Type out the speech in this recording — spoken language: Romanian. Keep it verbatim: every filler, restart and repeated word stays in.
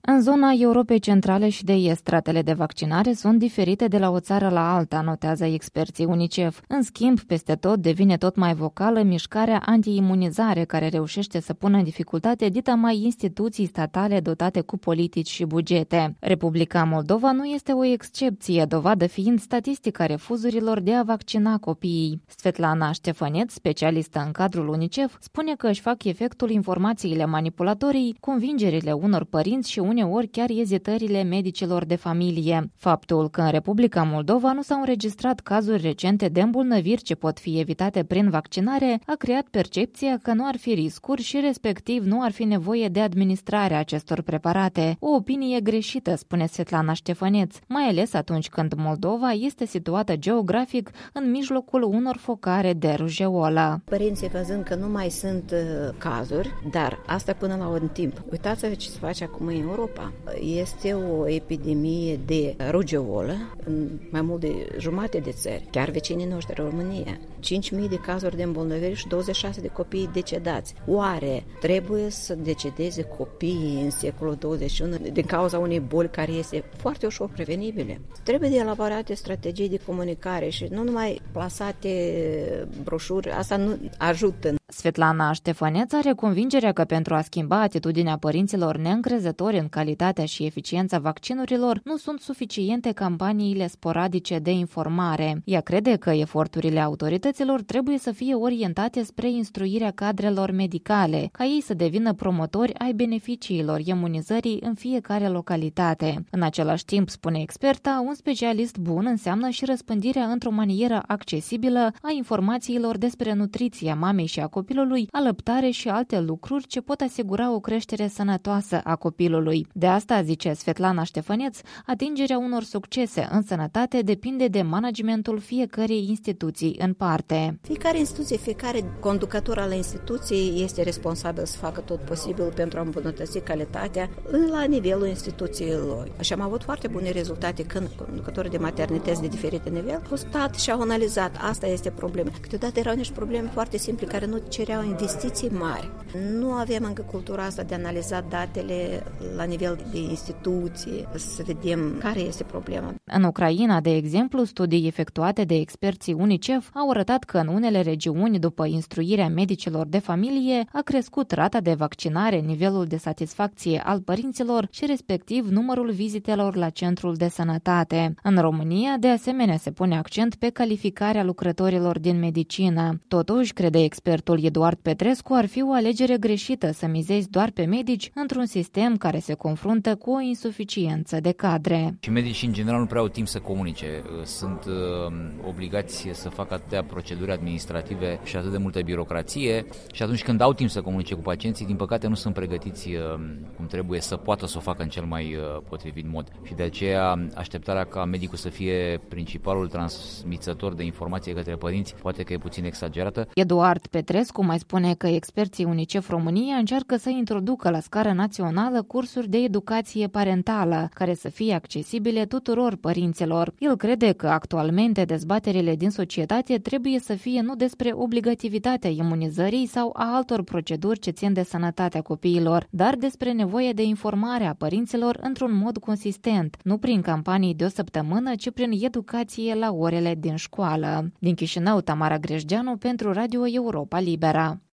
În zona Europei Centrale și de Est, ratele de vaccinare sunt diferite de la o țară la alta, notează experții UNICEF. În schimb, peste tot devine tot mai vocală mișcarea anti-imunizare, care reușește să pună în dificultate dita mai instituții statale dotate cu politici și bugete. Republica Moldova nu este o excepție, dovadă fiind statistica refuzurilor de a vaccina copiii. Svetlana Ștefăneț, specialistă în cadrul UNICEF, spune că își fac efectul informațiile manipulatorii, convingerile unor părinți și uneori chiar ezitările medicilor de familie. Faptul că în Republica Moldova nu s-au înregistrat cazuri recente de îmbolnăviri ce pot fi evitate prin vaccinare a creat percepția că nu ar fi riscuri și respectiv nu ar fi nevoie de administrarea acestor preparate. O opinie greșită, spune Svetlana Ștefăneț, mai ales atunci când Moldova este situată geografic în mijlocul unor focare de rujeolă. Părinții văzând că nu mai sunt uh, cazuri, dar asta până la un timp. Uitați-vă ce se face acum în Europa. Este o epidemie de rujeolă în mai mult de jumate de țări, chiar vecinii noștri, România. cinci mii de cazuri de îmbolnăviri și douăzeci și șase de copii decedați. Oare trebuie să decedeze copiii în secolul douăzeci și unu din cauza unei boli care este foarte ușor prevenibile? Trebuie de elaborate strategii de comunicare și nu numai plasate broșuri, asta nu ajută. Svetlana Ștefăneț are convingerea că pentru a schimba atitudinea părinților neîncrezători în calitatea și eficiența vaccinurilor, nu sunt suficiente campaniile sporadice de informare. Ea crede că eforturile autorităților trebuie să fie orientate spre instruirea cadrelor medicale, ca ei să devină promotori ai beneficiilor imunizării în fiecare localitate. În același timp, spune experta, un specialist bun înseamnă și răspândirea într-o manieră accesibilă a informațiilor despre nutriția mamei și a copilului, alăptare și alte lucruri ce pot asigura o creștere sănătoasă a copilului. De asta, zice Svetlana Ștefăneț, atingerea unor succese în sănătate depinde de managementul fiecărei instituții în parte. Fiecare instituție, fiecare conducător al instituției este responsabil să facă tot posibil pentru a îmbunătăți calitatea la nivelul instituțiilor. Și am avut foarte bune rezultate când conducătorii de maternități de diferite nivel au stat și au analizat. Asta este problema. Câteodată erau niște probleme foarte simple care nu cereau investiții mari. Nu avem încă cultura asta de a analiza datele la nivel de instituție, să vedem care este problema. În Ucraina, de exemplu, studii efectuate de experții UNICEF au arătat că în unele regiuni, după instruirea medicilor de familie, a crescut rata de vaccinare, nivelul de satisfacție al părinților și respectiv numărul vizitelor la centrul de sănătate. În România, de asemenea, se pune accent pe calificarea lucrătorilor din medicină. Totuși, crede expertul Eduard Petrescu, ar fi o alegere greșită să mizezi doar pe medici într-un sistem care se confruntă cu o insuficiență de cadre. Și medicii, în general, nu prea au timp să comunice. Sunt uh, obligați să facă atâtea proceduri administrative și atât de multă birocrație și atunci când au timp să comunice cu pacienții, din păcate nu sunt pregătiți uh, cum trebuie să poată să o facă în cel mai uh, potrivit mod. Și de aceea așteptarea ca medicul să fie principalul transmițător de informație către părinți poate că e puțin exagerată. Eduard Petrescu mai spune că experții UNICEF România încearcă să introducă la scară națională cursuri de educație parentală, care să fie accesibile tuturor părinților. El crede că actualmente dezbaterile din societate trebuie să fie nu despre obligativitatea imunizării sau a altor proceduri ce țin de sănătatea copiilor, dar despre nevoia de informare a părinților într-un mod consistent, nu prin campanii de o săptămână, ci prin educație la orele din școală. Din Chișinău, Tamara Grejdeanu pentru Radio Europa Liberă.